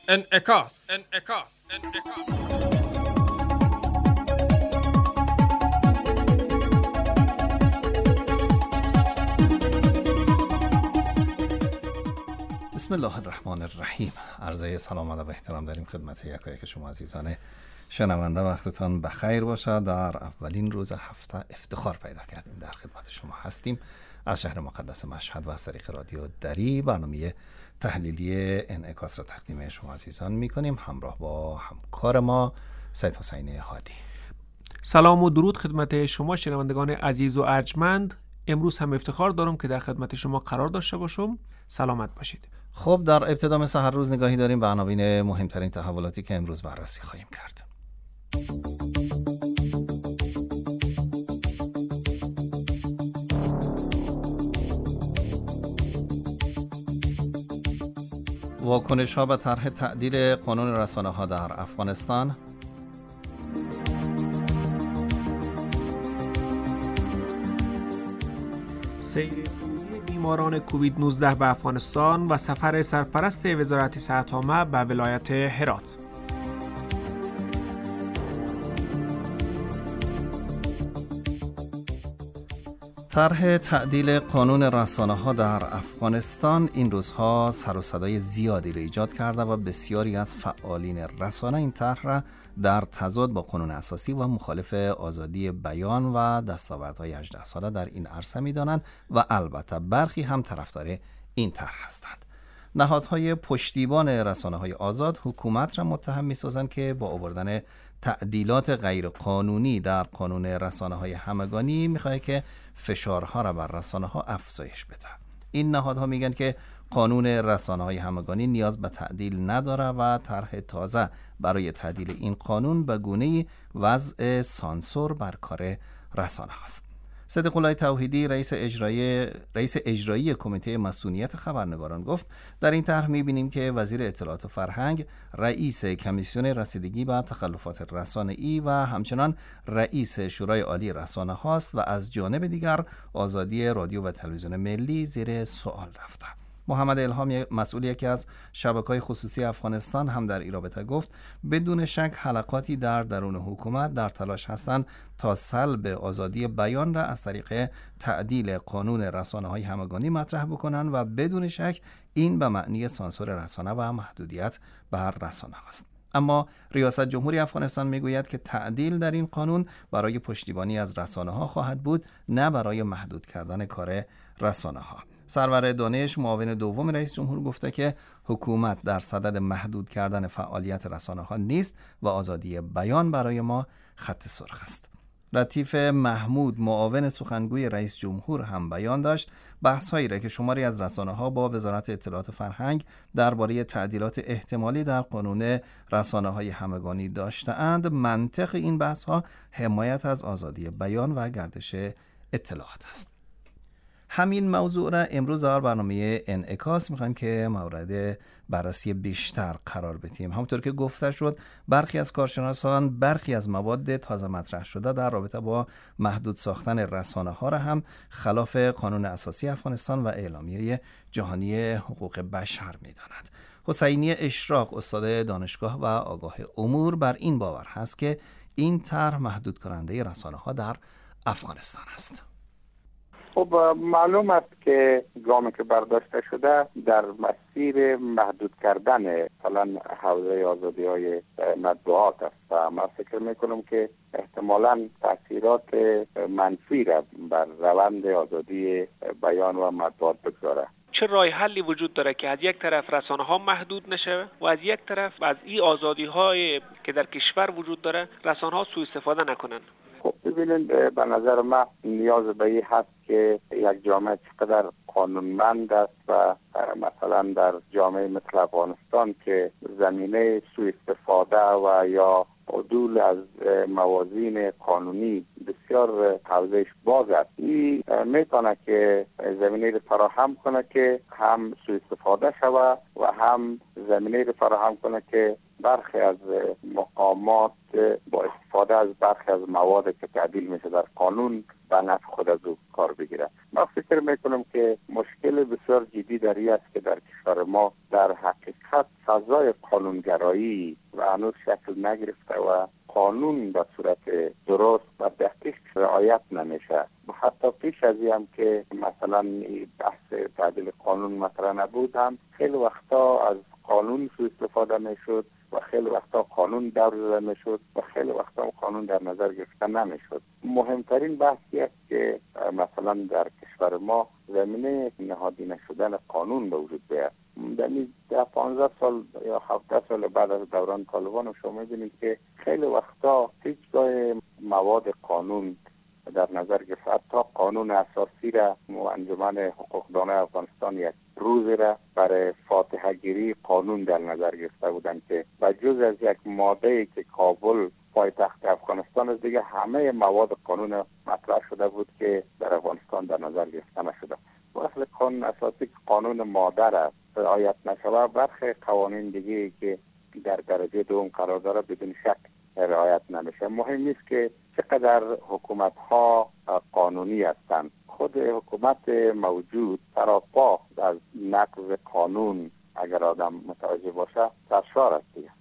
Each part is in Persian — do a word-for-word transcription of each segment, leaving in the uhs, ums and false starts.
انعکاس انعکاس انعکاس بسم الله الرحمن الرحیم. عرضه سلام و احترام داریم خدمت یکایک شما عزیزان شنونده. وقتتان بخیر باشد. در اولین روز هفته افتخار پیدا کردیم در خدمت شما هستیم از شهر مقدس مشهد و از طریق رادیو دری. برنامه تحلیلی انعکاس را تقدیم شما عزیزان میکنیم همراه با همکار ما سید حسین هادی. سلام و درود خدمت شما شنوندگان عزیز و ارجمند. امروز هم افتخار دارم که در خدمت شما قرار داشته باشم. سلامت باشید. خب در ابتدا مثل هر روز نگاهی داریم به عناوین مهمترین تحولاتی که امروز بررسی خواهیم کرد. واکنش ها به طرح تعدیل قانون رسانه ها در افغانستان، سیر سوری بیماران کووید نوزده به افغانستان و سفر سرپرست وزارت صحت عامه به ولایت هرات. طرح تعدیل قانون رسانه ها در افغانستان این روزها سر و صدای زیادی را ایجاد کرده و بسیاری از فعالین رسانه این طرح را در تضاد با قانون اساسی و مخالف آزادی بیان و دستاوردهای هجده ساله در این عرصه می‌دانند و البته برخی هم طرفدار این طرح هستند. نهادهای پشتیبان رسانه‌های آزاد حکومت را متهم می‌سازند که با آوردن تعدیلات غیر قانونی در قانون رسانه‌های همگانی می‌خواهد که فشارها را بر رسانه‌ها افزایش بده. این نهادها میگن که قانون رسانه‌های همگانی نیاز به تعدیل نداره و طرح تازه برای تعدیل این قانون به گونه‌ای وضع سانسور بر کار رسانه است. صدیق الله توحیدی رئیس اجرایی رئیس اجرایی کمیته مصونیت خبرنگاران گفت در این طرح می‌بینیم که وزیر اطلاعات و فرهنگ، رئیس کمیسیون رسیدگی به تخلفات رسانه‌ای و همچنان رئیس شورای عالی رسانه هاست و از جانب دیگر آزادی رادیو و تلویزیون ملی زیر سوال رفته. محمد الهام مسئول یکی از شبکه‌های خصوصی افغانستان هم در این رابطه گفت بدون شک حلقاتی در درون حکومت در تلاش هستند تا سلب آزادی بیان را از طریق تعدیل قانون رسانه‌های همگانی مطرح بکنند و بدون شک این به معنی سانسور رسانه و محدودیت بر رسانه است. اما ریاست جمهوری افغانستان میگوید که تعدیل در این قانون برای پشتیبانی از رسانه‌ها خواهد بود، نه برای محدود کردن کار رسانه‌ها. سرور دانش معاون دوم رئیس جمهور گفته که حکومت در صدد محدود کردن فعالیت رسانه‌ها نیست و آزادی بیان برای ما خط سرخ است. لطیف محمود معاون سخنگوی رئیس جمهور هم بیان داشت بحث‌هایی را که شماری از رسانه‌ها با وزارت اطلاعات و فرهنگ درباره تعدیلات احتمالی در قانون رسانه‌های همگانی داشته‌اند، منطق این بحث‌ها حمایت از آزادی بیان و گردش اطلاعات است. همین موضوع را امروز در برنامه انعکاس می‌خوایم که مورد بررسی بیشتر قرار بدیم. همونطور که گفته شد برخی از کارشناسان برخی از مواد تازه مطرح شده در رابطه با محدود ساختن رسانه‌ها را هم خلاف قانون اساسی افغانستان و اعلامیه جهانی حقوق بشر می‌دانند. حسینی اشراق استاد دانشگاه و آگاه امور بر این باور هست که این طرح محدود کننده رسانه‌ها در افغانستان است. خب معلوم است که گامی که برداشته شده در مسیر محدود کردن مثلا حوزه آزادی های مطبوعات است و من فکر میکنم که احتمالاً تاثیرات منفی را بر روند آزادی بیان و مطبوعات بگذاره. چه راه حلی وجود داره که از یک طرف رسانه ها محدود نشه و از یک طرف از این آزادی های که در کشور وجود داره رسانه ها سوء استفاده نکنن؟ خب ببینید به نظر من نیاز به این هست که یک جامعه چقدر قانونمند است و مثلا در جامعه مثل افغانستان که زمینه سوء استفاده و یا عدول از موازین قانونی بسیار حوزهش باز است، این میتونه که زمینه رو فراهم کنه که هم سوء استفاده شود و هم زمینه رو فراهم کنه که برخی از مقامات با استفاده از برخی از مواد که تعدیل میشه در قانون به نفع خود از او کار بگیره. ما فکر میکنم که مشکل بسیار جدی در این است که در کشور ما در حقیقت فضای قانونگرایی و هنوز شکل نگرفته و قانون به صورت درست و دقیق رعایت نمیشه. حتی پیش از این هم که مثلا بحث تعدیل قانون مطرح نبود هم خیلی وقتا از قانون سوء استفاده میشد و خیلی وقتا قانون دور زده میشد و خیلی وقتا قانون در نظر گرفته نمیشد. مهمترین بحثی است که مثلا در کشور ما زمینه نهادینه شدن قانون به وجود بیاد. در ده پانزده سال یا هفده سال بعد از دوران طالبان شما می‌بینید که خیلی وقتا هیچگاه مواد قانون در نظر گرفت. حتی قانون اساسی را انجمن حقوقدانان افغانستان یک روز را برای فاتحه گیری قانون در نظر گرفته بودند که و جز از یک ماده که کابل پایتخت افغانستان است دیگه همه مواد قانون مطرح شده بود که در افغانستان در نظر گرفته نشده. واسه قانون اساسی قانون ماده را رعایت نشود، برخی قوانین دیگه که در درجه دوم قرار داره بدون شک رعایت نمیشه. مهم نیست که چقدر حکومت ها قانونی هستند، خود حکومت موجود سراپا از نقض قانون اگر آدم متوجه باشه سرشار است دیگه.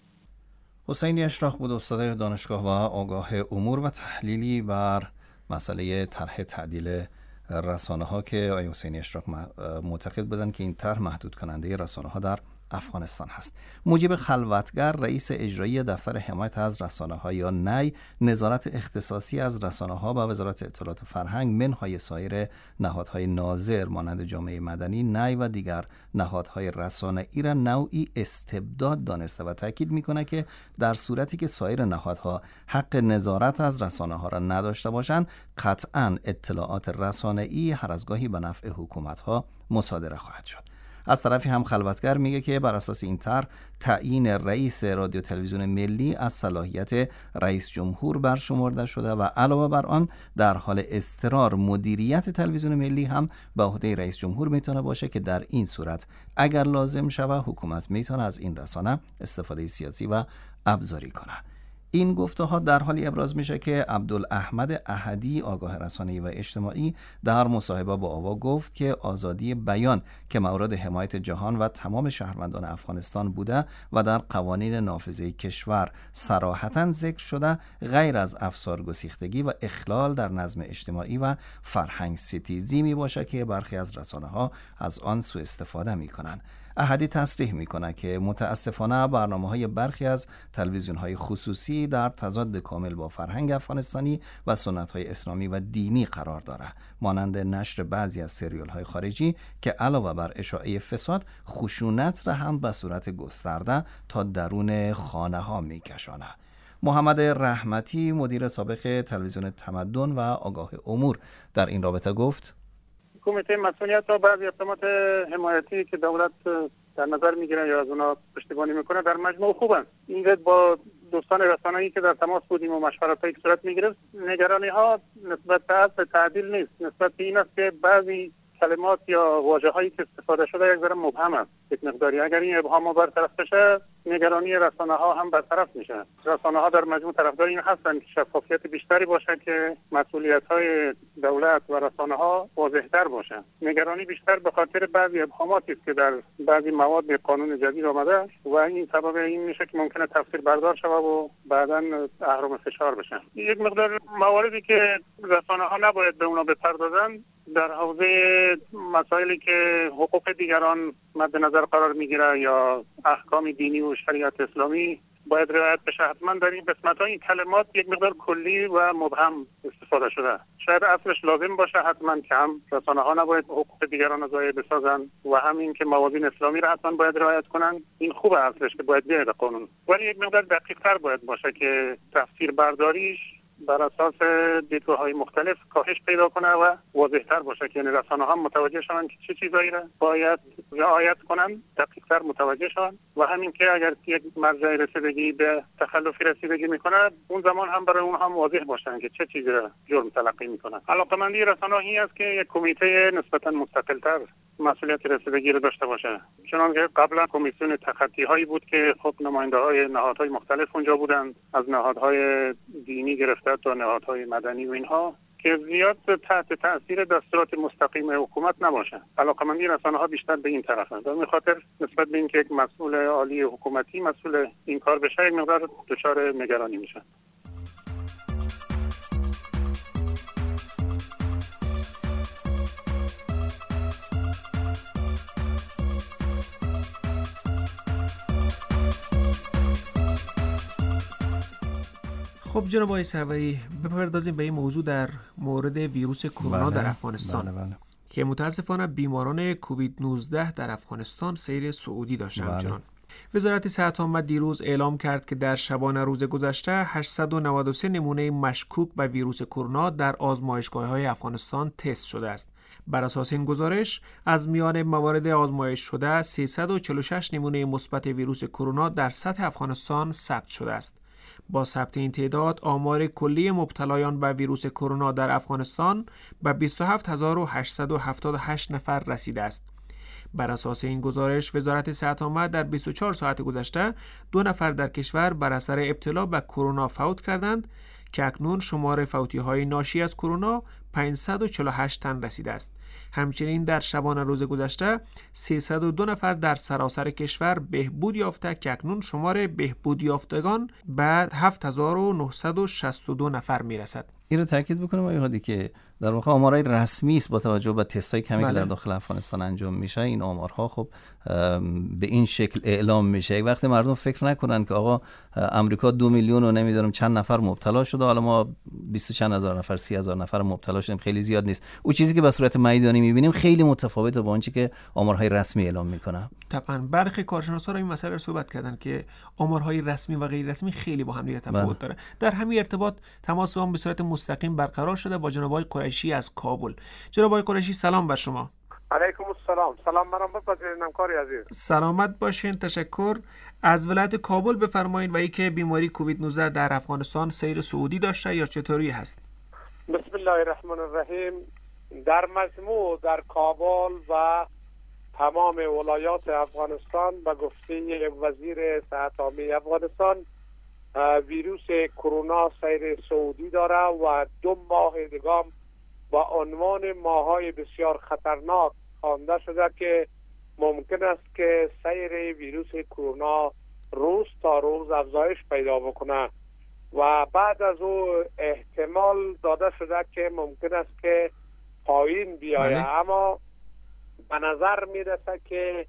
حسینی اشراق بود، استاد دانشگاه و آگاه امور و تحلیلی بر مسئله طرح تعدیل رسانه ها که آقای حسینی اشراق معتقد بودند که این طرح محدود کننده رسانه ها در افغانستان هست. مجیب خلوتگر، رئیس اجرایی دفتر حمایت از رسانه ها یا نی، نظارت اختصاصی از رسانه ها با وزارت اطلاعات و فرهنگ منهای سایر نهادهای ناظر مانند جامعه مدنی، نی و دیگر نهادهای رسانه ای را نوعی استبداد دانسته و تاکید میکنه که در صورتی که سایر نهادها حق نظارت از رسانه ها را نداشته باشند، قطعاً اطلاعات رسانه ای هر از گاهی به نفع حکومت ها مصادره خواهد شد. از طرفی هم خلوتگر میگه که بر اساس این طرح تعیین رئیس رادیو تلویزیون ملی از صلاحیت رئیس جمهور برشمرده شده و علاوه بر آن در حال اضطرار مدیریت تلویزیون ملی هم به عهده رئیس جمهور میتونه باشه که در این صورت اگر لازم شود حکومت میتونه از این رسانه استفاده سیاسی و ابزاری کنه. این گفته ها در حالی ابراز میشه که عبدالاحمد احدی، آگاه رسانه‌ای و اجتماعی، در مصاحبه با آوا گفت که آزادی بیان که مورد حمایت جهان و تمام شهروندان افغانستان بوده و در قوانین نافذه کشور صراحتاً ذکر شده، غیر از افسار گسیختگی و اخلال در نظم اجتماعی و فرهنگ ستیزی می باشه که برخی از رسانه ها از آن سوء استفاده می کنن. احدی تصریح میکنه که متاسفانه برنامه‌های برخی از تلویزیون‌های خصوصی در تضاد کامل با فرهنگ افغانستانی و سنت‌های اسلامی و دینی قرار داره، مانند نشر بعضی از سریال‌های خارجی که علاوه بر اشاعه فساد، خشونت را هم به صورت گسترده تا درون خانه‌ها میکشانه. محمد رحمتی، مدیر سابق تلویزیون تمدن و آگاه امور، در این رابطه گفت: کمیته مسئولیت و بعضی اقدامات حمایتی که دولت در نظر میگیره یا از اونا پشتیبانی میکنه در مجموع خوبن. این با دوستان رسانه‌ای که در تماس بودیم و مشورتایی که صورت میگرفت، نگرانی ها نسبت به اصل تعدیل نیست، نسبت به این است که بعضی کلمات یا واژه‌هایی که استفاده شده یک ذره مبهم است یک مقداری. اگر این ابهام برطرف بشه، نگرانی رسانه‌ها هم برطرف میشه. رسانه‌ها در مجموع طرفدار این هستند که شفافیت بیشتری باشه، که مسئولیت‌های دولت و رسانه‌ها واضح‌تر باشه. نگرانی بیشتر به خاطر بعضی ابهاماتی است که در بعضی مواد قانون جدید آمده و این سبب این میشه که ممکنه تفسیر بردار شود و بعداً اهرم فشار بشه. یک مقدار مواردی که رسانه‌ها نباید به اونا بپردازن در حوزه مسائلی که حقوق دیگران مد نظر قرار میگیره یا احکام دینی و شریعت اسلامی باید رعایت بشه. حتما در این قسمت ها این کلمات یک مقدار کلی و مبهم استفاده شده. شاید اصلش لازم باشه حتما که هم رسانه ها نباید حقوق دیگران ضایع بسازن و همین که موازین اسلامی را حتما باید رعایت کنن. این خوبه اصلش که باید بیاد قانون، ولی یک مقدار دقیق تر باید باشه که تفسیر برداریش بر اساس دیدگاه‌های مختلف کاهش پیدا کنه و واضح‌تر باشه که یعنی رسانه‌ها متوجه شوند که چه چیزایی را باید رعایت کنند، دقیق‌تر متوجه شوند و همین که اگر یک مرجع رسیدگی به تخلفی رسیدگی میکنه اون زمان هم برای اون هم واضح باشن که چه چیزی را جرم تلقی میکنن. علاقه‌مندی رسانه‌ای است که یک کمیته نسبتاً مستقل‌تر مسئولیت رسیدگی را داشته باشه. چنانکه قبلا کمیسیون تخطی‌هایی بود که خب نماینده‌های نهادهای مختلف اونجا بودند، از نهادهای دینی گرفته تا نهادهای مدنی و اینها، که زیاد تحت تاثیر دستورات مستقیم حکومت نباشه. علاقه‌مندی رسانه‌ها بیشتر به این طرفه. به خاطر نسبت به اینکه یک مسئول عالی حکومتی مسئول این کار بشه یک مقدار دچار نگرانی میشه. خب جناب آقای سروری، بپردازیم به این موضوع در مورد ویروس کرونا بله، در افغانستان بله بله. که متاسفانه بیماران کووید نوزده در افغانستان سیر صعودی داشته. بله. همچنان وزارت صحت عامه دیروز اعلام کرد که در شبانه روز گذشته هشتصد و نود و سه نمونه مشکوک به ویروس کرونا در آزمایشگاه‌های افغانستان تست شده است. بر اساس این گزارش از میان موارد آزمایش شده سیصد و چهل و شش نمونه مثبت ویروس کرونا در سطح افغانستان ثبت شده است. با ثبت این تعداد آمار کلی مبتلایان به ویروس کرونا در افغانستان به بیست و هفت هزار و هشتصد و هفتاد و هشت نفر رسیده است. بر اساس این گزارش وزارت صحت عامه در بیست و چهار ساعت گذشته دو نفر در کشور بر اثر ابتلا به کرونا فوت کردند که اکنون شمار فوتی‌های ناشی از کرونا پانصد و چهل و هشت تن رسیده است. همچنین در شبانه روز گذشته سیصد و دو نفر در سراسر کشور بهبود یافته که اکنون شمار بهبود یافتگان به هفت هزار و نهصد و شصت و دو نفر میرسد. این رو تاکید بکنم آقای هادی که در واقع آمارهای رسمی است با توجه به تست‌های کمی بله. که در داخل افغانستان انجام میشه. این آمارها خب به این شکل اعلام میشه. یک وقت مردم فکر نکنن که آقا امریکا دو میلیون و نمیدونم چند نفر مبتلا شده، حالا ما بیست و چند هزار نفر سی هزار نفر مبتلا شدیم، خیلی زیاد نیست. اون چیزی که به صورت میدانی میبینیم خیلی متفاوته با آنچه که آمارهای رسمی اعلام میکنه. طبعا برخی کارشناسا این مسئله رو صحبت کردن که آمارهای رسمی و غیر رسمی خیلی با هم دیگه تفاوت داره. در همین ارتباط تماس با هم به صورت مستقیم برقرار شده با جناب آقای قریشی از کابل. جناب آقای قریشی سلام بر شما. علیکم السلام. سلام مرام بپذیرید همکاری عزیز. سلامت باشین، تشکر. از ولایت کابل بفرمایید و اینکه بیماری کووید نوزده در افغانستان سیر صعودی داشته یا چطوری هست؟ بسم الله الرحمن الرحیم. در مجموع در کابل و تمام ولایات افغانستان به گفته وزیر صحت عامه افغانستان ویروس کرونا سیر صعودی داره و دو ماه دیگه با عنوان ماه‌های بسیار خطرناک خوانده شده که ممکن است که سیر ویروس کرونا روز تا روز افزایش پیدا بکنه و بعد از او احتمال داده شده که ممکن است که پایین بیاید. اما به نظر میرسه که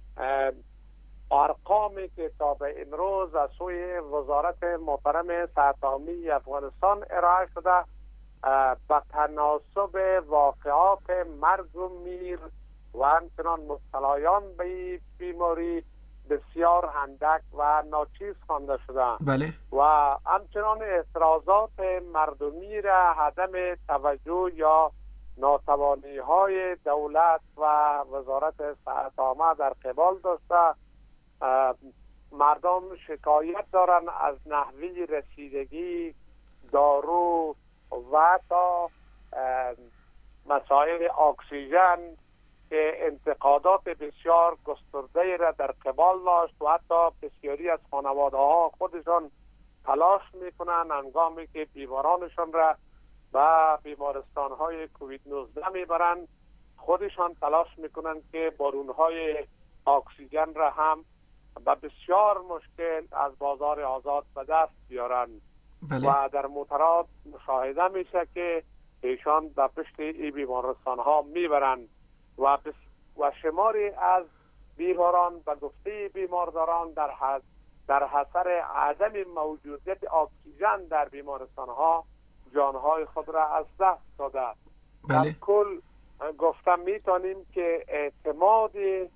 ارقامی که تا به امروز از سوی وزارت محترم صحت عامه افغانستان ارائه شده به تناسب واقعات مرگ و میر و همچنان مبتلایان به بیماری بسیار اندک و ناچیز خوانده شده. بله. و همچنان اعتراضات مردمی را عدم توجه یا ناتوانی های دولت و وزارت صحت عامه در قبال داشته. مردم شکایت دارن از نحوه رسیدگی دارو و تا مسائل اکسیژن که انتقادات بسیار گسترده را در قبال داشت و حتی بسیاری از خانواده ها خودشان تلاش میکنن هنگامی که بیمارانشان را به بیمارستان های کووید نوزده میبرند، خودشان تلاش میکنن که بارون های اکسیژن را هم به بسیار مشکل از بازار آزاد به دست بیارن. بله. و در موترات مشاهده میشه که ایشان به پشت این بیمارستان ها میبرند و بس و شماری از بیماران به گفته بیمارداران در حد در اثر عدم موجودیت اکسیژن در بیمارستان ها جانهای خود را از دست داده. بله. در کل گفتم میتونیم که اعتماد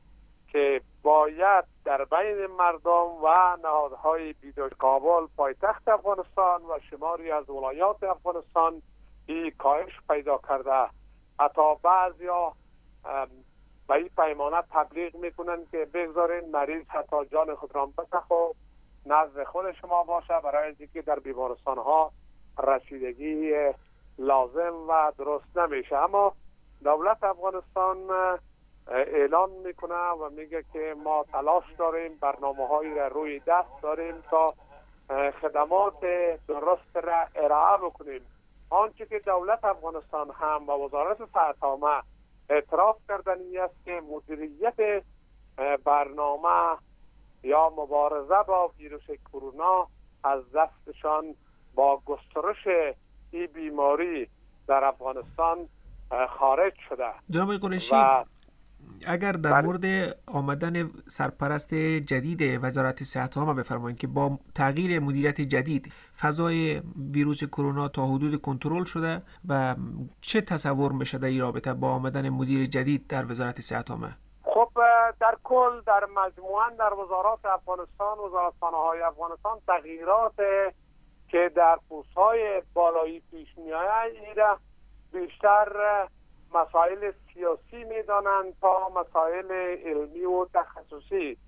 که باید در بین مردم و نهادهای بیدار کابل پایتخت افغانستان و شماری از ولایات افغانستان این کاهش پیدا کرده. حتی بعضیا به این پیمانه تبلیغ میکنن که بگذارین مریض حتی جان خود را بسخ و نزد خود شما باشه برای اینکه در بیمارستان ها رسیدگی لازم و درست نمیشه. اما دولت افغانستان اعلان میکنه و میگه که ما تلاش داریم، برنامه هایی را روی دست داریم تا خدمات درست را ارائه بکنیم. آنچه که دولت افغانستان هم و وزارت صحت عامه اعتراف کردنی است که مدیریت برنامه یا مبارزه با ویروس کرونا از دستشان با گسترش این بیماری در افغانستان خارج شده. جناب قریشی، اگر در مورد آمدن سرپرست جدید وزارت صحت عامه بفرمایید که با تغییر مدیریت جدید فضای ویروس کرونا تا حدود کنترل شده و چه تصور میشه در این رابطه با آمدن مدیر جدید در وزارت صحت عامه؟ خب در کل در مجموعاً در وزارات افغانستان، وزارتخانه‌های افغانستان تغییرات که در پست‌های بالایی پیش می‌آید ایرا بیشتر مسائل سیاسی میدانند تا مسائل علمی و تخصصی.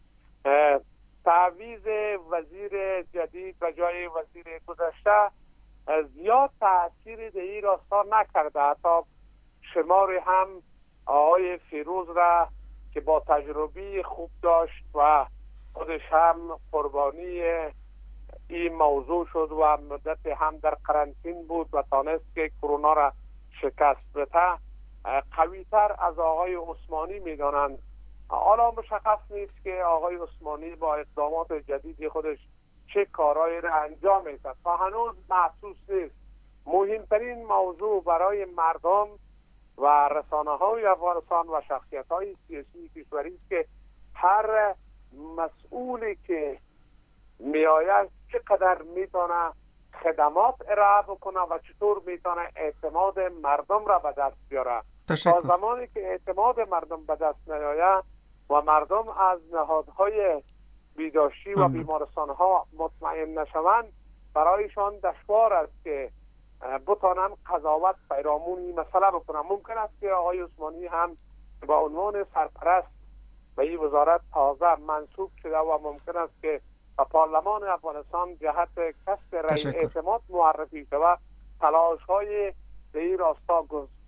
تعویض وزیر جدید و جای وزیر گذشته زیاد تأثیری در این راستا نکرده. حتی شماری هم آقای فیروز را که با تجربه خوب داشت و خودش هم قربانی این موضوع شد و مدت هم در قرنطین بود و تانست که کرونا را شکست بده، قوی‌تر از آقای عثمانی میدانند. حالا مشخص نیست که آقای عثمانی با اقدامات جدید خودش چه کارهایی را انجام میده تا هنوز محسوس نیست. مهمترین موضوع برای مردم و رسانه‌های افغانستان و شخصیت‌های سیاسی کشوری است که هر مسئولی که میآید چقدر میتونه خدمات ارائه بکنه و چطور میتونه اعتماد مردم را به دست بیاره. تا زمانی که اعتماد مردم به دست نیاید و مردم از نهادهای بیداشتی و بیمارستانها مطمئن نشوند، برایشان دشوار است که بتانن قضاوت پیرامون این مسئله بکنن. ممکن است که آقای عثمانی هم با عنوان سرپرست به این وزارت تازه منصوب شده و ممکن است که پارلمان افغانستان جهت کسب رأی اعتماد معرفی شود تلاش های به این راستا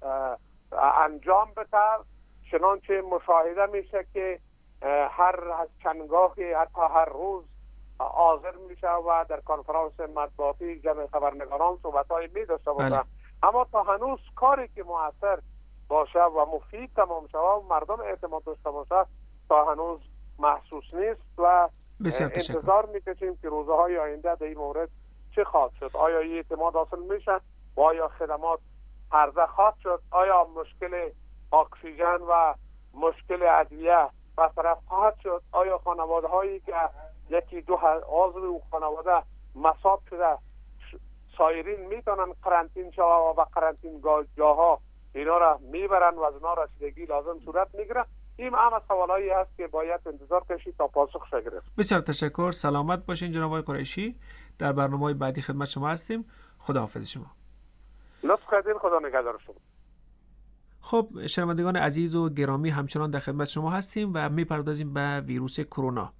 انجام بده. چنانچه مشاهده میشه که هر از چندگاهی حتی هر روز حاضر میشه و در کنفرانس مطبوعاتی جمع خبرنگاران صحبت‌های می‌داشته باشه. اما تا هنوز کاری که مؤثر باشه و مفید تمام شود و مردم اعتماد داشته باشه تا هنوز محسوس نیست و انتظار میکشیم که روزهای آینده در این مورد چه خواهد شد. آیا این اعتماد حاصل میشه و آیا خدمات عرضه خواهد شد؟ آیا مشکل اکسیژن و مشکل ادویه برطرف خواهد شد؟ آیا خانواده هایی که یکی دو عضو خانواده مصاب شده سایرین میتونن قرنطین شوند و با قرنطین جاها اینا را میبرن و از اینا رسیدگی لازم صورت میگیره؟ این همه سوالایی هست که باید انتظار کشید تا پاسخ شه گرفت. بسیار تشکر. سلامت باشین جناب آقای قریشی. در برنامه‌های بعدی خدمت شما هستیم. خداحافظ شما. لطف کردین. خدا نگهدار شما. خب شنوندگان عزیز و گرامی، همچنان در خدمت شما هستیم و میپردازیم به ویروس کرونا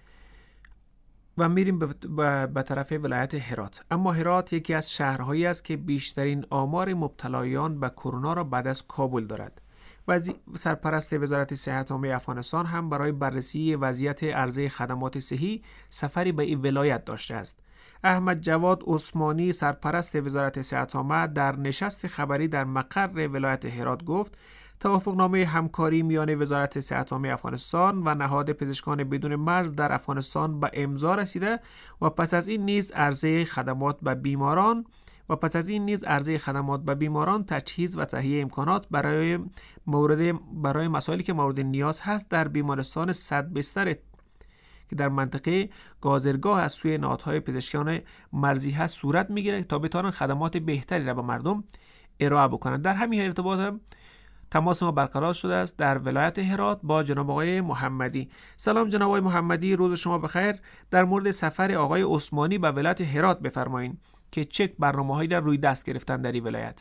و میریم به, به طرف ولایت هرات. اما هرات یکی از شهرهایی است که بیشترین آمار مبتلایان به کرونا را بعد از کابل دارد. وزی... سرپرست وزارت صحت عامه افغانستان هم برای بررسی وضعیت عرضه خدمات صحی سفری به این ولایت داشته است. احمد جواد عثمانی سرپرست وزارت صحت عامه در نشست خبری در مقر ولایت هرات گفت توافقنامه همکاری میان وزارت صحت عامه افغانستان و نهاد پزشکان بدون مرز در افغانستان به امضا رسیده و پس از این نیز عرضه خدمات به بیماران و پس از این نیز عرضه خدمات به بیماران تجهیز و تهیه امکانات برای مورد برای مسائلی که مورد نیاز هست در بیمارستان صد بستر که در منطقه گازرگاه از سوی نهادهای پزشکان مرزی هست صورت میگیره تا بتوانند خدمات بهتری را به مردم ارائه بکنند. در همین ارتباط هم تماس ما برقرار شده است در ولایت هرات با جناب آقای محمدی. سلام جناب آقای محمدی، روز شما بخیر. در مورد سفر آقای عثمانی به ولایت هرات بفرمایید که چه برنامه‌هایی در روی دست گرفتن در این ولایت.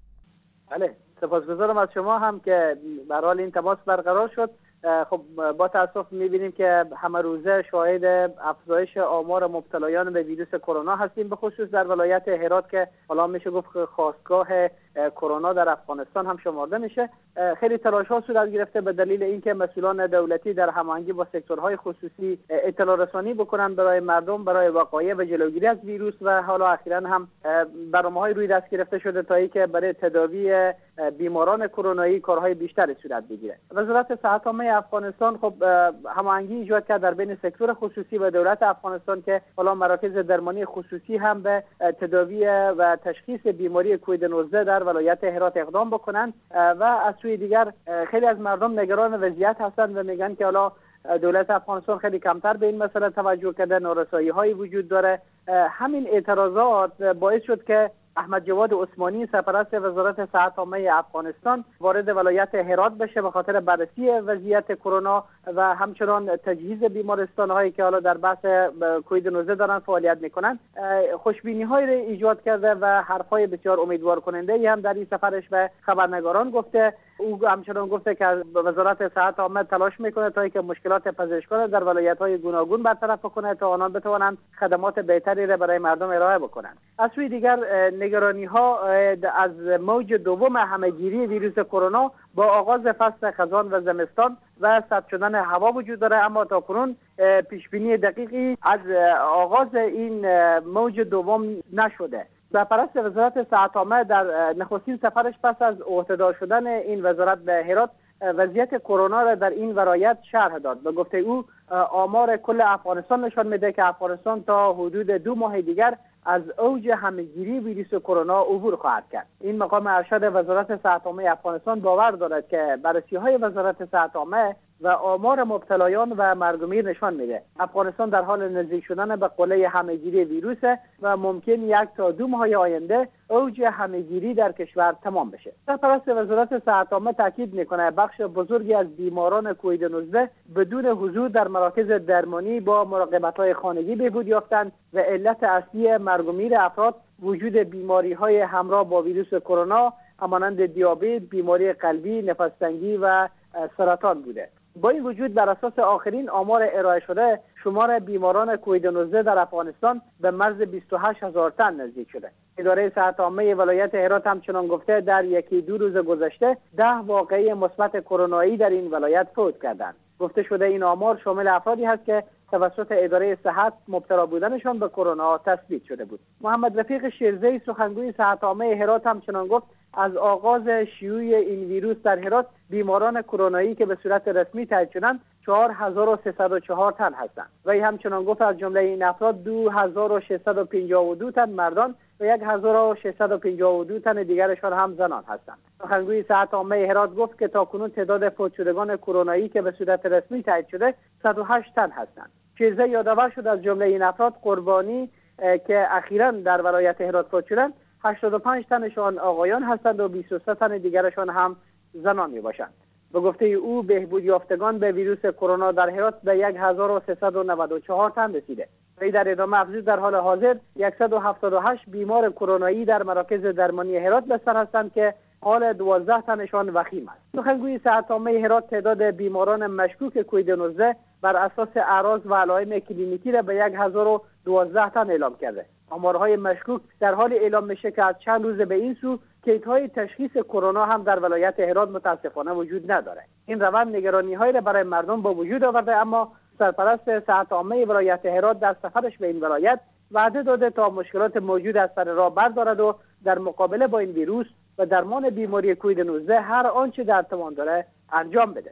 بله، سپاسگزارم از شما هم که به حال این تماس برقرار شد. خب با تاسف می‌بینیم که همه روزه شاهد افزایش آمار مبتلایان به ویروس کرونا هستیم، به خصوص در ولایت هرات که حالا میشه گفت خاستگاه کرونا در افغانستان هم شمرده میشه. خیلی تلاش‌ها صورت گرفته به دلیل اینکه مسئولان دولتی در هماهنگی با سکتورهای خصوصی اطلاع رسانی بکنن برای مردم برای وقایع و جلوگیری از ویروس، و حالا اخیراً هم برنامه‌های روی دست گرفته شده تا اینکه برای تداوی بیماران کرونایی کارهای بیشتری صورت بگیره. وزارت صحت عامه افغانستان خب هماهنگی ایجاد کرد در بین سکتور خصوصی و دولت افغانستان که حالا مراکز درمانی خصوصی هم به تداوی و تشخیص بیماری کووید نوزده در ولایت هرات اقدام بکنند، و از سوی دیگر خیلی از مردم نگران وضعیت هستند و میگن که حالا دولت افغانستان خیلی کمتر به این مسئله توجه کرده، نارسایی هایی وجود داره. همین اعتراضات باعث شد که احمد جواد عثمانی سرپرست وزارت صحت عامه افغانستان وارد ولایت هرات بشه به خاطر بررسی وضعیت کرونا و همچنان تجهیز بیمارستان هایی که حالا در بحث کووید نوزده دارن فعالیت میکنن. خوشبینی هایی را ایجاد کرده و حرف های بسیار امیدوار کننده ای هم در این سفرش به خبرنگاران گفته. او همچنان گفته که وزارت صحت عامه تلاش میکنه تا اینکه مشکلات پزشکان در ولایت های گوناگون برطرف کنه تا آنان بتوانند خدمات بهتری را برای مردم ارائه بکنند. از سوی دیگر نگرانی ها از موج دوم همهگیری ویروس کرونا با آغاز فصل خزان و زمستان و سرد شدن هوا وجود داره، اما تاکنون پیش بینی دقیقی از آغاز این موج دوم نشده. سرپرست وزارت صحت عامه در نخستین سفرش پس از عهدهدار شدن این وزارت به هرات وضعیت کرونا را در این ولایت شرح داد. به گفته او آمار کل افغانستان نشان میده که افغانستان تا حدود دو ماه دیگر از اوج همهگیری ویروس کرونا عبور خواهد کرد. این مقام ارشد وزارت صحت عامه افغانستان باور دارد که بررسی‌های وزارت صحت عامه و آمار مبتلایان و مرگ و میر نشان میده افغانستان در حال نزدیک شدن به قله همهگیری ویروس و ممکن یک تا دو ماه آینده اوج همهگیری در کشور تمام بشه. سرپرست وزارت صحت عامه تاکید میکنه بخش بزرگی از بیماران کووید نوزده بدون حضور در مراکز درمانی با مراقبت‌های خانگی بهبود یافتند و علت اصلی مرگ و میر افراد وجود بیماری‌های همراه با ویروس کرونا همانند دیابت، بیماری قلبی، نفس‌تنگی و سرطان بوده. با این وجود بر اساس آخرین آمار ارائه شده شمار بیماران کووید نوزده در افغانستان به مرز بیست و هشت هزار تن نزدیک شده. اداره صحت عامه ولایت هرات همچنان گفته در یکی دو روز گذشته ده واقعه مثبت کرونایی در این ولایت فوت کردند. گفته شده این آمار شامل افرادی هست که توسط اداره صحت مبتلا بودنشان به کرونا تثبیت شده بود. محمد رفیق شیرزی سخنگوی صحت عامه هرات همچنان گفت از آغاز شیوع این ویروس در هرات بیماران کرونایی که به صورت رسمی تایید شدند چهار هزار و سیصد و چهار تن هستند. و همچنان گفت از جمله این افراد دو هزار و ششصد و پنجاه و دو تن مردان و یک هزار و ششصد و پنجاه و دو تن دیگرشان هم زنان هستند. سخنگوی صحت عامه هرات گفت که تاکنون تعداد فوت شدگان کرونایی که به صورت رسمی تایید شده صد و هشت تن هستند. چیزی یادآور شد از جمله این افراد قربانی که اخیراً در ولایت هرات فوت شدند هشتاد و پنج تنشان آقایان هستند و بیست و سه تن دیگرشان هم زنان میباشند. به گفته او بهبود یافتگان به ویروس کرونا در هرات به یک هزار و سیصد و نود و چهار تن رسیده. و در ادامه افزود در حال حاضر صد و هفتاد و هشت بیمار کرونایی در مراکز درمانی هرات بستر هستند که حال دوازده تنشان وخیم است. سخنگوی صحت عامه هرات تعداد بیماران مشکوک کووید نوزده بر اساس اعراض و علائم کلینیکی را به یک هزار و دوازده تن اعلام کرده. آمارهای مشکوک در حال اعلام میشه که از چند روز به این سو کیت‌های تشخیص کرونا هم در ولایت هرات متاسفانه وجود نداره. این روند نگرانی‌هایی را برای مردم با وجود آورده، اما سرپرست صحت عامه ولایت هرات در سفرش به این ولایت وعده داده تا مشکلات موجود از سر راه بردارد و در مقابله با این ویروس و درمان بیماری کووید نوزده هر آنچه در توان داره انجام بده.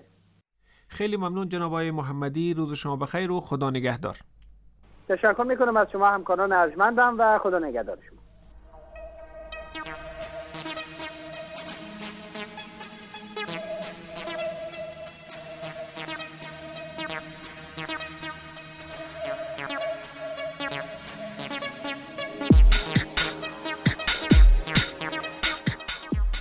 خیلی ممنون جناب آقای محمدی، روز شما بخیر و خدا نگهدار. تشکر میکنم از شما همکاران ارجمندم و خدا نگهدار شما.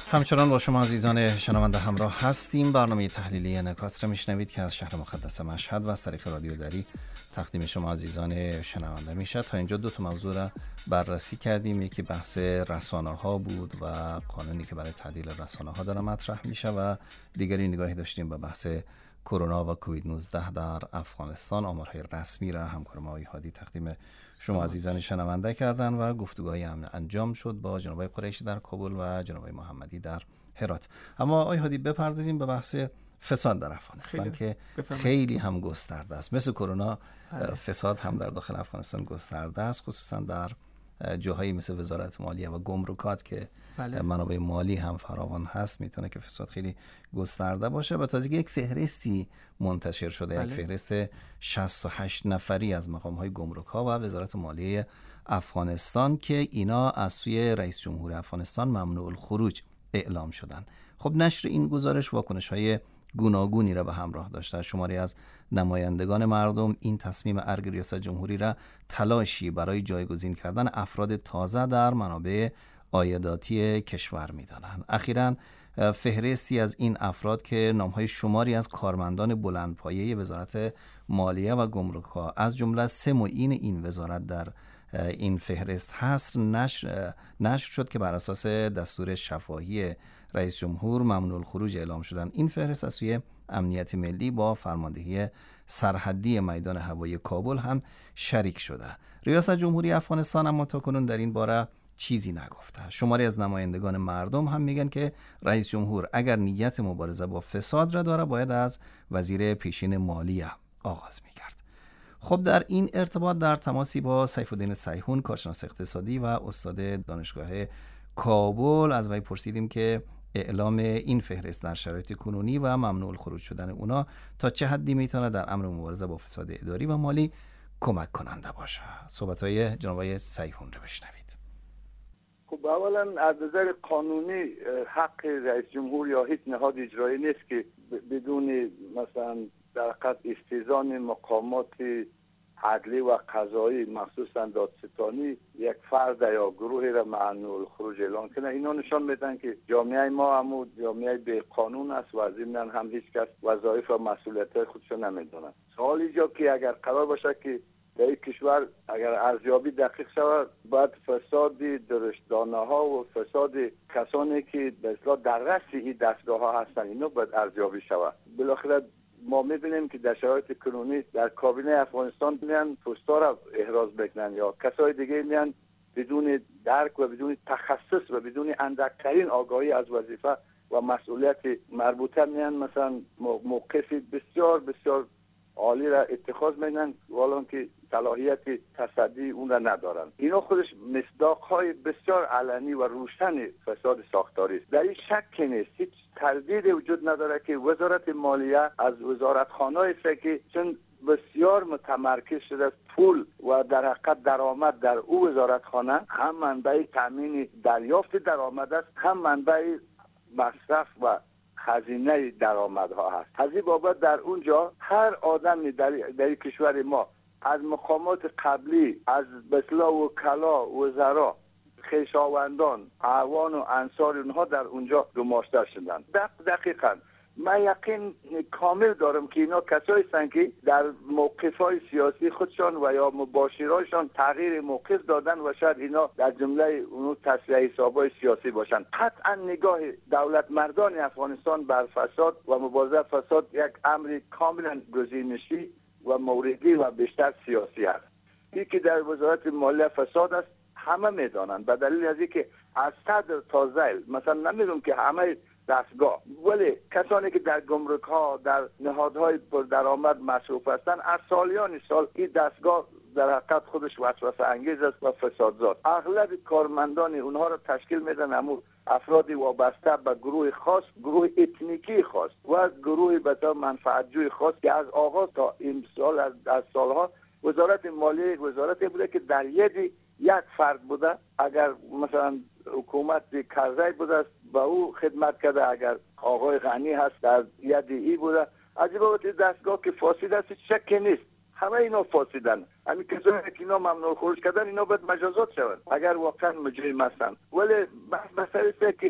همچنان با شما عزیزان شنونده همراه هستیم. برنامه تحلیلی انعکاس را میشنوید که از شهر مقدس مشهد و از طریق رادیو دری تقدیم شما عزیزان شنونده میشه. تا اینجا دو تا موضوع را بررسی کردیم. یکی بحث رسانه ها بود و قانونی که برای تعدیل رسانه ها داره مطرح میشه و دیگری نگاهی داشتیم به بحث کرونا و کووید نوزده در افغانستان. آمارهای رسمی را همکار ما آقای هادی تقدیم شما عزیزان شنونده کردن و گفتگوهای انجام شد با جناب قریشی در کابل و جناب محمدی در هرات. اما آقای هادی بپردازیم به بحث فساد در افغانستان خیلی. که بفهمید. خیلی هم گسترده است. مثل کرونا فساد هم در داخل افغانستان گسترده است، خصوصا در جاهایی مثل وزارت مالیه و گمرکات که بله. منابع مالی هم فراوان هست، میتونه که فساد خیلی گسترده باشه. و تازگی یک فهرستی منتشر شده، بله. یک فهرست شصت و هشت نفری از مقام‌های گمرک‌ها و وزارت مالیه افغانستان که اینا از سوی رئیس جمهور افغانستان ممنوع الخروج اعلام شدن. خب نشر این گزارش واکنش‌های گوناگونی را به همراه داشته. شماری از نمایندگان مردم این تصمیم ارگ ریاست جمهوری را تلاشی برای جایگزین کردن افراد تازه در منابع عایداتی کشور می‌دانند. اخیراً فهرستی از این افراد که نام‌های شماری از کارمندان بلندپایه وزارت مالیه و گمرک‌ها از جمله سه معین این وزارت در این فهرست هست نشر نشر شد که بر اساس دستور شفاهی رئیس جمهور ممنوع الخروج اعلام شدن. این فهرست از سوی امنیت ملی با فرماندهی سرحدی میدان هوایی کابل هم شریک شده. ریاست جمهوری افغانستان اما تاکنون در این باره چیزی نگفته. شماری از نمایندگان مردم هم میگن که رئیس جمهور اگر نیت مبارزه با فساد را داره باید از وزیر پیشین مالیه آغاز میکرد. خب در این ارتباط در تماسی با سیف الدین سیحون کارشناس اقتصادی و استاد دانشگاه کابل از وی پرسیدیم که اعلام این فهرست در شرایط کنونی و ممنوع الخروج شدن اونا تا چه حدی میتونه در امر مبارزه با فساد اداری و مالی کمک کننده باشه. صحبت‌های جناب سیحون رو بشنوید. خب اولا از نظر قانونی حق رئیس جمهور یا هیچ نهاد اجرایی نیست که بدون مثلا در حقیقت استیزان مقامات عدلی و قضایی مخصوصا دادستانی یک فرد یا گروهی را ممنوع الخروج اعلام کنه. اینا نشان میدن که جامعه ما هم جامعه به قانون است و ضمن هم هیچ کس وظایف و مسئولیت خودش نمیدونه. سوال اینجا که اگر قرار باشه که در این کشور اگر ارزیابی دقیق شود باید فساد درشتدانه ها و فساد کسانی که به اصطلاح در رأس این دستگاه ها هستن اینا باید ارزیابی شود. بالاخره ما میبینیم که در شرایط کنونی در کابینه افغانستان میان پست‌ها را احراز بکنن یا کسای دیگه میان بدون درک و بدون تخصص و بدون اندکترین آگاهی از وظیفه و مسئولیت مربوطه میان مثلا موقف بسیار بسیار عالی را اتخاذ میکنن ولان که صلاحیت تصدی اون را ندارن. اینا خودش مصداق‌های بسیار علنی و روشن فساد ساختاری است. در این شک نیست، هیچ تردید وجود نداره که وزارت مالیه از وزارتخانه‌ای است که چون بسیار متمرکز شده است پول و در حقیقت درآمد در او وزارتخانه هم منبع تامین دریافت درآمد است هم منبع مصرف و خزینه درآمدها هست. از این بابت در اونجا هر آدمی در, در کشور ما از مقامات قبلی از بسلا و کلا وزرا خویشاوندان اعوان و انصار اونها در اونجا گماشته شدند. دقیقاً من یقین کامل دارم که اینا کسایی هستند که در موقف‌های سیاسی خودشان و یا مباشرایشان تغییر موقف دادن و شاید اینا در جمله اون تصفیه حساب‌های سیاسی باشن. قطعا نگاه دولت مردان افغانستان بر فساد و مبارزه فساد یک امر کاملا گزینشی و موردی و بیشتر سیاسی است. این که در وزارت مالیه فساد است همه میدانند، به دلیل از اینکه از صدر تا ذیل مثلا نمیگم که همه دستگاه ولی کسانی که در گمرک ها در نهادهای پردرآمد مصروف هستند از سالیان سال این دستگاه در حقیقت خودش وسوسه انگیز است و فسادزا. اغلب کارمندان اونها را تشکیل میدن امور افرادی وابسته به گروه خاص، گروه اتنیکی خاص و گروه به منفعت جوی خاص که از آغاز تا این سال از, از سالها وزارت مالیه وزارتی بوده که در ید یک فرد بوده. اگر مثلا حکومت کرزی بوده است با او خدمت کرده، اگر آقای غنی هست در ید ای بوده. از این بابت دستگاه که فاسد است شکی نیست، همه اینا فاسدن. همین کسایی که اینا ممنوع خروج کردن اینا باید مجازات شوند اگر واقعا مجرم هستند. ولی بحث مسئله است که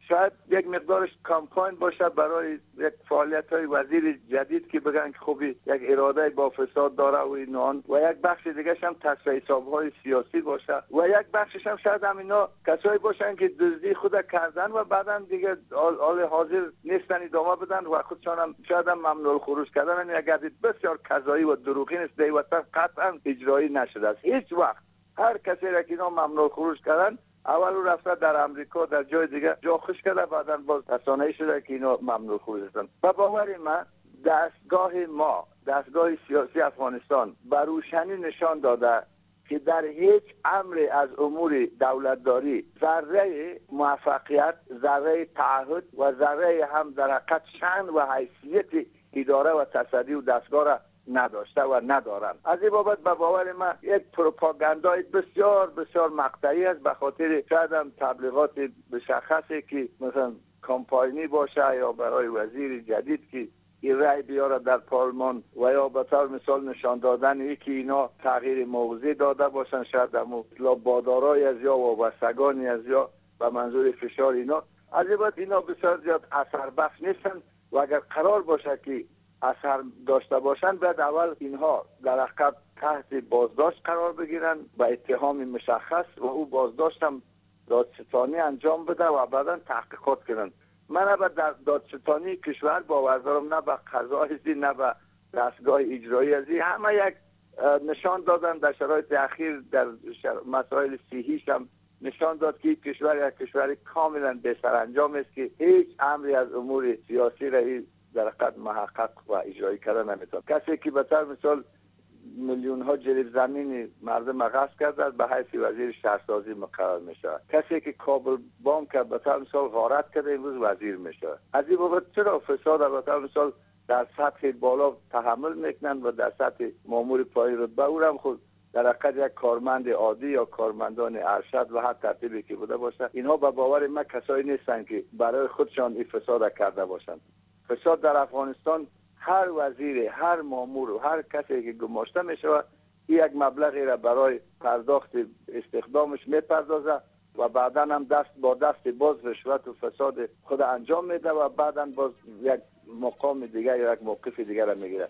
شاید یک مقدارش کامپاین باشه برای یک فعالیت های وزیر جدید که بگن که خوبی یک اراده با فساد داره و اینان، و یک بخش دیگه هم تصفیه حساب های سیاسی باشه و یک بخشش هم شاید هم اینا کسایی باشن که دزدی خود کردن و بعدن دیگه حال حاضر نیستن ادامه بدن و خودشان هم شاید هم ممنوع الخروج کردن. یک گردید بسیار قضایی و دروغین است، در وطن قطعا اجرایی نشده است. هیچ وقت هر کسی را که اینا ممنوع الخروج کردن اول او رفته در امریکا در جای دیگه جا خوش کرده، بعدن باز رسانه‌ای شده که اینا ممنوع خروج هستند. و باور من دستگاه ما دستگاه سیاسی افغانستان بر روشنی نشان داده که در هیچ امری از امور دولتداری ذره موفقیت، ذره تعهد و ذره هم در حقیقت شأن و حیثیت اداره و تصدی و دستگاه را نداشته و ندارند. از این بابت به باور من یک پروپاگاندای بسیار بسیار مقطعی است، به خاطر شاید هم تبلیغات مشخصی که مثلا کمپاینی باشه یا برای وزیر جدید که این رأی بیاره در پارلمان و یا به طور مثال نشان دادن یکی اینا تغییر موضع داده باشن، شاید هم بادارای از یا وابستگانی از یا به منظور فشار اینا. از این بابت اینا بسیار زیاد اثر بخش نیستن و اگر قرار باشه که اثر داشته باشند باید اول اینها در حقیقت تحت بازداشت قرار بگیرن با اتهام مشخص و او بازداشت هم دادستانی انجام بده و بعدا تحقیقات کنن. من نه در دادستانی کشور باور دارم، نه به قضای نه به دستگاه اجرایی ازی. همه یک نشان دادن در شرایط اخیر در مسائل صحیح هم نشان داد که کشور یک کشور کاملا به سرانجام است که هیچ امری از امور سیاسی را در حقیقت محقق و اجرایی کردن نمیتونه. کسی که به طور مثال میلیون ها جریب زمین مردم غصب کرده به حیث وزیر شهرسازی مقرر میشه. کسی که کابل بانک به طور مثال غارت کرده امروز وزیر میشه. از این بابت چرا فساد به طور مثال در سطح بالا تحمل میکنن و در سطح مامور پای رتبه او هم خود در حقیقت یک کارمند عادی یا کارمندان ارشد و هر ترتیبی که بوده باشه، اینها به باور من کسایی نیستن که برای خودشان این فساد کرده باشند. فساد در افغانستان هر وزیر، هر مامور و هر کسی که گماشته میشه یک مبلغی را برای پرداخت استخدامش میپردازه و بعدا هم دست با دست باز رشوت و فساد خود انجام میده و بعدا باز یک مقام دیگر یا یک موقف دیگر را میگیره.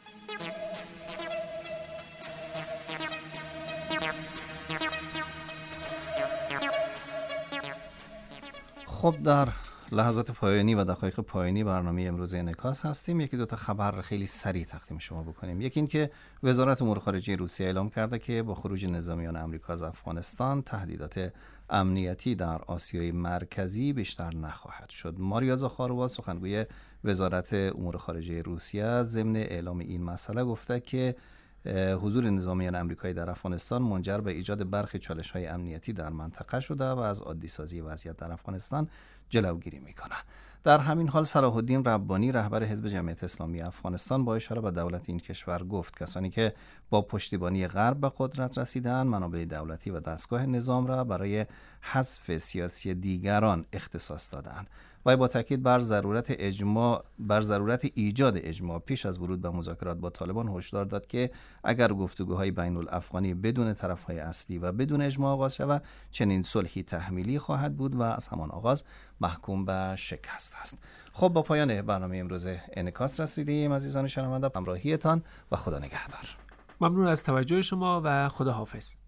خب در لحظات پایانی و دقایق پایانی برنامه امروز انعکاس هستیم. یکی دو تا خبر خیلی سریع تقدیم شما بکنیم. یکی این که وزارت امور خارجه روسیه اعلام کرده که با خروج نظامیان آمریکا از افغانستان تهدیدات امنیتی در آسیای مرکزی بیشتر نخواهد شد. ماریا زاخاروا سخنگوی وزارت امور خارجه روسیه ضمن اعلام این مسئله گفته که حضور نظامیان آمریکایی در افغانستان منجر به ایجاد برخی چالش‌های امنیتی در منطقه شده و از عادی سازی وضعیت در افغانستان جلوگیری می‌کنه. در همین حال صلاح الدین ربانی رهبر حزب جمعیت اسلامی افغانستان با اشاره به دولت این کشور گفت کسانی که با پشتیبانی غرب به قدرت رسیدند منابع دولتی و دستگاه نظام را برای حذف سیاسی دیگران اختصاص دادند و با تاکید بر ضرورت اجماع بر ضرورت ایجاد اجماع پیش از ورود به مذاکرات با طالبان هشدار داد که اگر گفتگوهای بین الافغانی بدون طرفهای اصلی و بدون اجماع آغاز شود چنین صلحی تحمیلی خواهد بود و از همان آغاز محکوم به شکست است. خب با پایان برنامه امروز انعکاس رسیدیم. عزیزان شنونده همراهیتان و خدا نگهدار. ممنون از توجه شما و خدا حافظ.